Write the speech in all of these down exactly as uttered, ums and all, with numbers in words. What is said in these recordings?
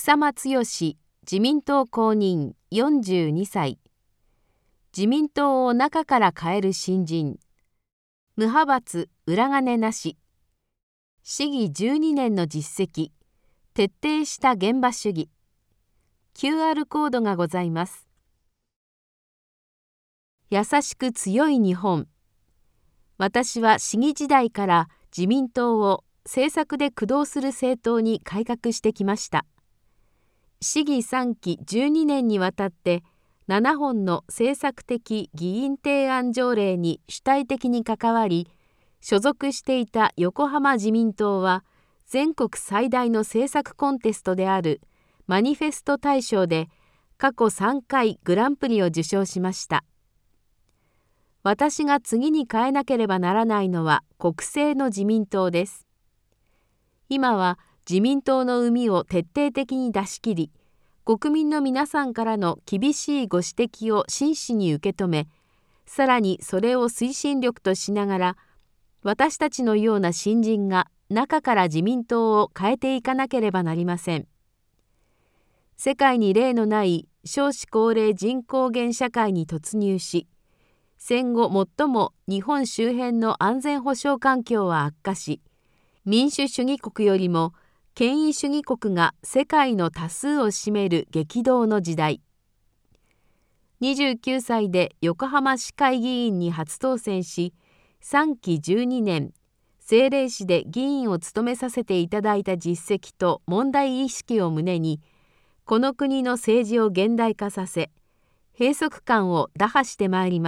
草間剛自民党公認よんじゅうにさい。自民党を中から変える新人。無派閥裏金なし。市議じゅうにねんの実績。徹底した現場主義。キューアール コードがございます。優しく強い日本。私は市議時代から自民党を政策で駆動する政党に改革してきました。市議さんきじゅうにねんにわたってななほんの政策的議員提案条例に主体的に関わり、所属していた横浜自民党は全国最大の政策コンテストであるマニフェスト大賞で過去さんかいグランプリを受賞しました。私が次に変えなければならないのは国政の自民党です。今は自民党の膿を徹底的に出し切り、国民の皆さんからの厳しいご指摘を真摯に受け止め、さらにそれを推進力としながら、私たちのような新人が中から自民党を変えていかなければなりません。世界に例のない少子高齢人口減社会に突入し、戦後最も日本周辺の安全保障環境は悪化し、民主主義国よりも権威主義国が世界の多数を占める激動の時代。にじゅうきゅうさいで横浜市会議員に初当選し、さんきじゅうにねん、政令市で議員を務めさせていただいた実績と問題意識を胸に、この国の政治を現代化させ、閉塞感を打破してまいります。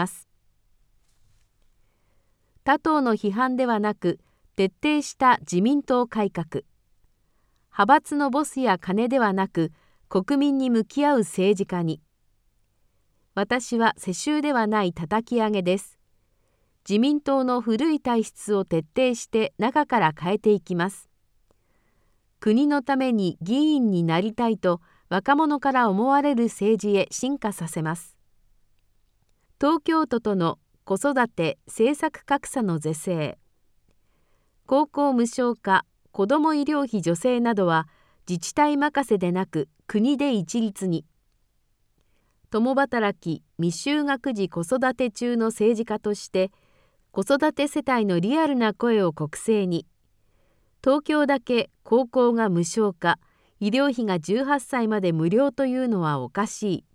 他党の批判ではなく、徹底した自民党改革。派閥のボスや金ではなく、国民に向き合う政治家に。私は世襲ではない叩き上げです。自民党の古い体質を徹底して中から変えていきます。国のために議員になりたいと若者から思われる政治へ進化させます。東京都との子育て政策格差の是正。高校無償化、子ども医療費助成などは自治体任せでなく国で一律に。共働き未就学児子育て中の政治家として子育て世帯のリアルな声を国政に。東京だけ高校が無償化、医療費がじゅうはっさいまで無料というのはおかしい。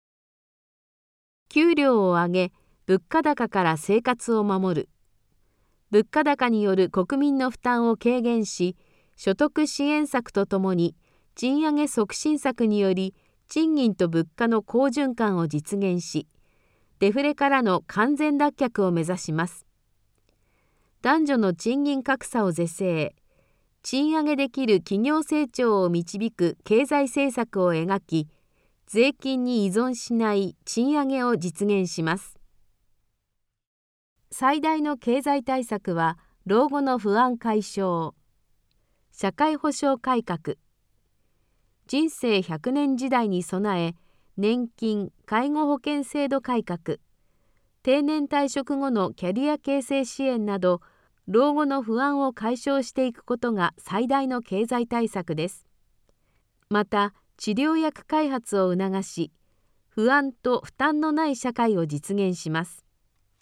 給料を上げ、物価高から生活を守る。物価高による国民の負担を軽減し、所得支援策とともに賃上げ促進策により賃金と物価の好循環を実現し、デフレからの完全脱却を目指します。男女の賃金格差を是正、賃上げできる企業成長を導く経済政策を描き、税金に依存しない賃上げを実現します。最大の経済対策は老後の不安解消。社会保障改革。人生ひゃくねん時代に備え、年金・介護保険制度改革、定年退職後のキャリア形成支援など、老後の不安を解消していくことが最大の経済対策です。また、治療薬開発を促し、不安と負担のない社会を実現します。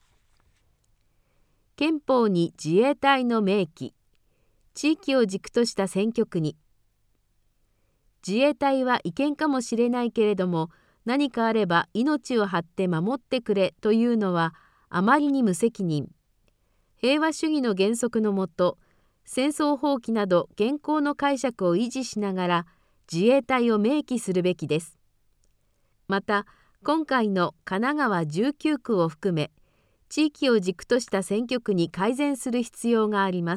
憲法に自衛隊の明記、地域を軸とした選挙区に。自衛隊は違憲かもしれないけれども、何かあれば命を張って守ってくれというのはあまりに無責任。平和主義の原則のもと、戦争放棄など現行の解釈を維持しながら自衛隊を明記するべきです。また、今回の神奈川じゅうきゅうくを含め、地域を軸とした選挙区に改善する必要があります。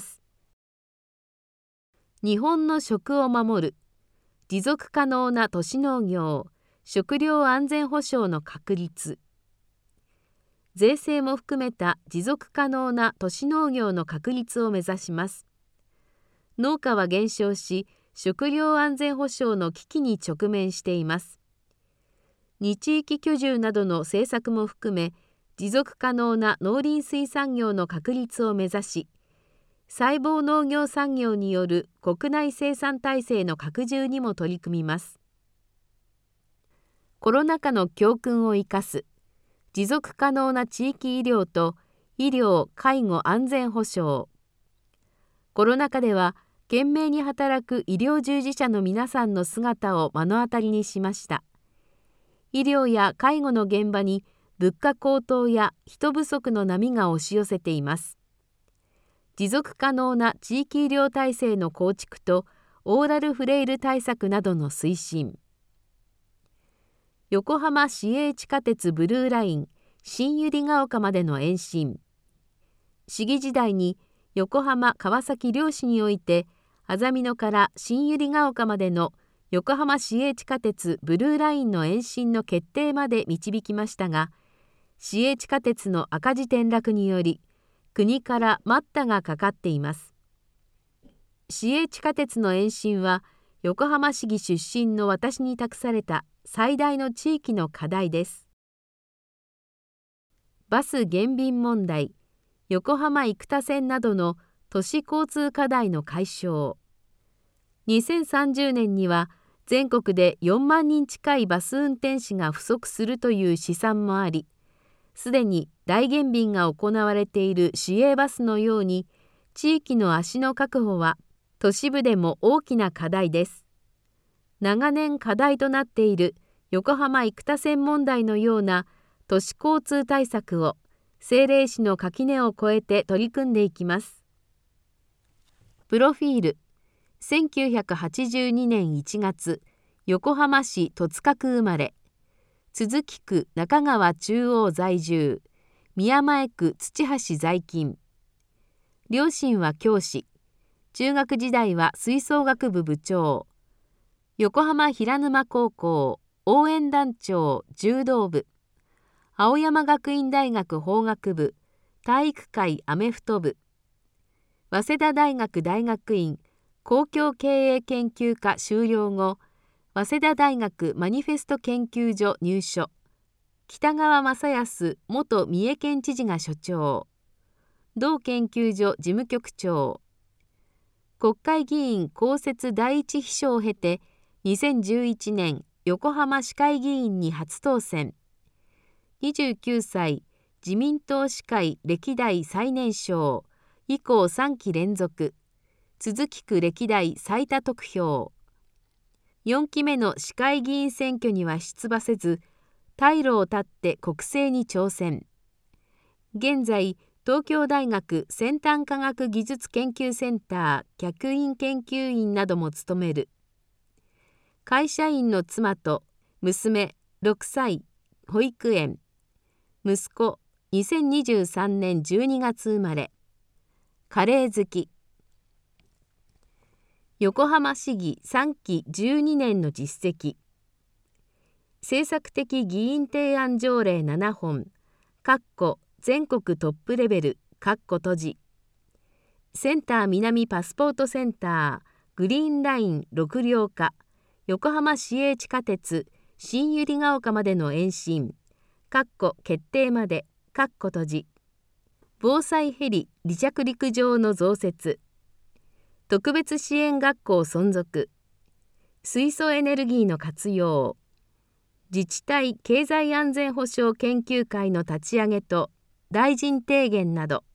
日本の食を守る。持続可能な都市農業、食料安全保障の確立。税制も含めた持続可能な都市農業の確立を目指します。農家は減少し、食料安全保障の危機に直面しています。二地域居住などの政策も含め、持続可能な農林水産業の確立を目指し、 細胞農業産業による国内生産体制の拡充にも取り組みます。コロナ禍の教訓を生かす持続可能な地域医療と医療・介護安全保障。コロナ禍では懸命に働く医療従事者の皆さんの姿を目の当たりにしました。医療や介護の現場に物価高騰や人不足の波が押し寄せています。持続可能な地域医療体制の構築とオーラルフレイル対策などの推進。横浜市営地下鉄ブルーライン新百合ヶ丘までの延伸。市議時代に横浜川崎両市において安曇野から新百合ヶ丘までの横浜市営地下鉄ブルーラインの延伸の決定まで導きましたが、市営地下鉄の赤字転落により国から待ったがかかっています。市営地下鉄の延伸は横浜市議出身の私に託された最大の地域の課題です。バス減便問題、横浜生田線などの都市交通課題の解消。にせんさんじゅうねんには全国でよんまんにん近いバス運転士が不足するという試算もあり、すでに大減便が行われている市営バスのように、地域の足の確保は都市部でも大きな課題です。長年課題となっている横浜生田線問題のような都市交通対策を政令市の垣根を越えて取り組んでいきます。プロフィール。せんきゅうひゃくはちじゅうにねんいちがつ、横浜市戸塚区生まれ。都筑区中川中央在住、宮前区土橋在勤。両親は教師。中学時代は吹奏楽部部長。横浜平沼高校応援団長柔道部。青山学院大学法学部体育会アメフト部。早稲田大学大学院公共経営研究科修了後、早稲田大学マニフェスト研究所入所。北川正康元三重県知事が所長。同研究所事務局長。国会議員公設第一秘書を経て、にせんじゅういちねん横浜市会議員に初当選。にじゅうきゅうさい自民党市会歴代最年少、以降さんき連続、都筑区歴代最多得票。よんきめの市会議員選挙には出馬せず、退路を断って国政に挑戦。現在、東京大学先端科学技術研究センター客員研究員なども務める。会社員の妻と娘ろくさい、保育園。息子にせんにじゅうさんねんじゅうにがつ生まれ。カレー好き。横浜市議さんきじゅうにねんの実績。政策的議員提案条例ななほん、全国トップレベル、閉じ。センター南パスポートセンター、グリーンラインろく両化、横浜市営地下鉄、新百合ヶ丘までの延伸、決定まで、閉じ。防災ヘリ離着陸場の増設。特別支援学校存続。水素エネルギーの活用。自治体経済安全保障研究会の立ち上げと大臣提言など。